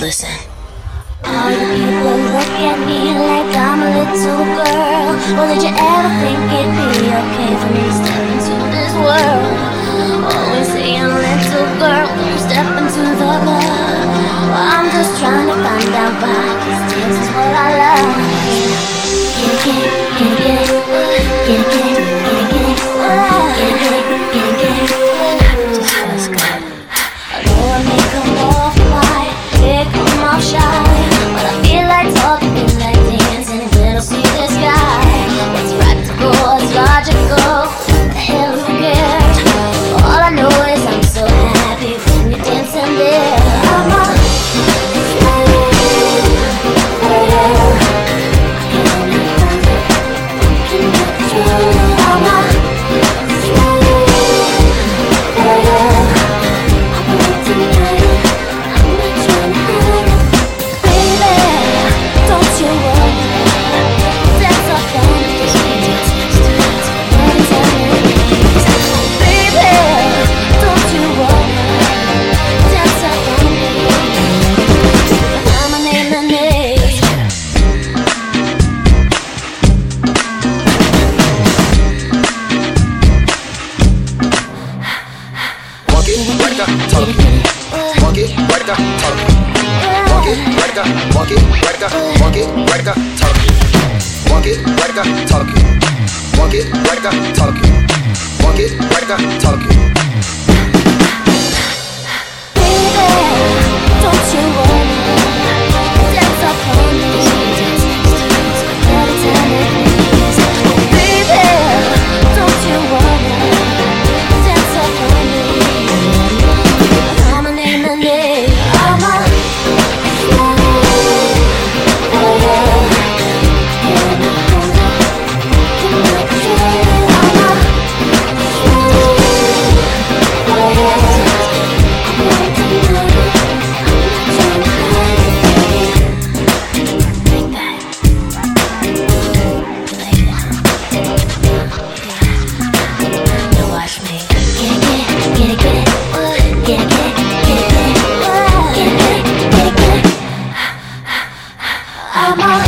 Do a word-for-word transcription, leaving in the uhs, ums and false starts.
Listen. All you people look at me like I'm a little girl. Well, did you ever think it'd be okay for me to step into this world? Always saying little girl, when you step into the club. Well, I'm just trying to find out why, 'cause dance is what I love. Get it, get it, get it, get it, get it, get it, get it, get it, get it, get it, get it, get it. Just feels good. I know I may come off wide, may come off shy, but I feel like talking, feel like dancing, and when I see this guy, what's practical, what's logical, the hell who cares? All I know is I'm so happy when you're dancing there. I'm a I'm a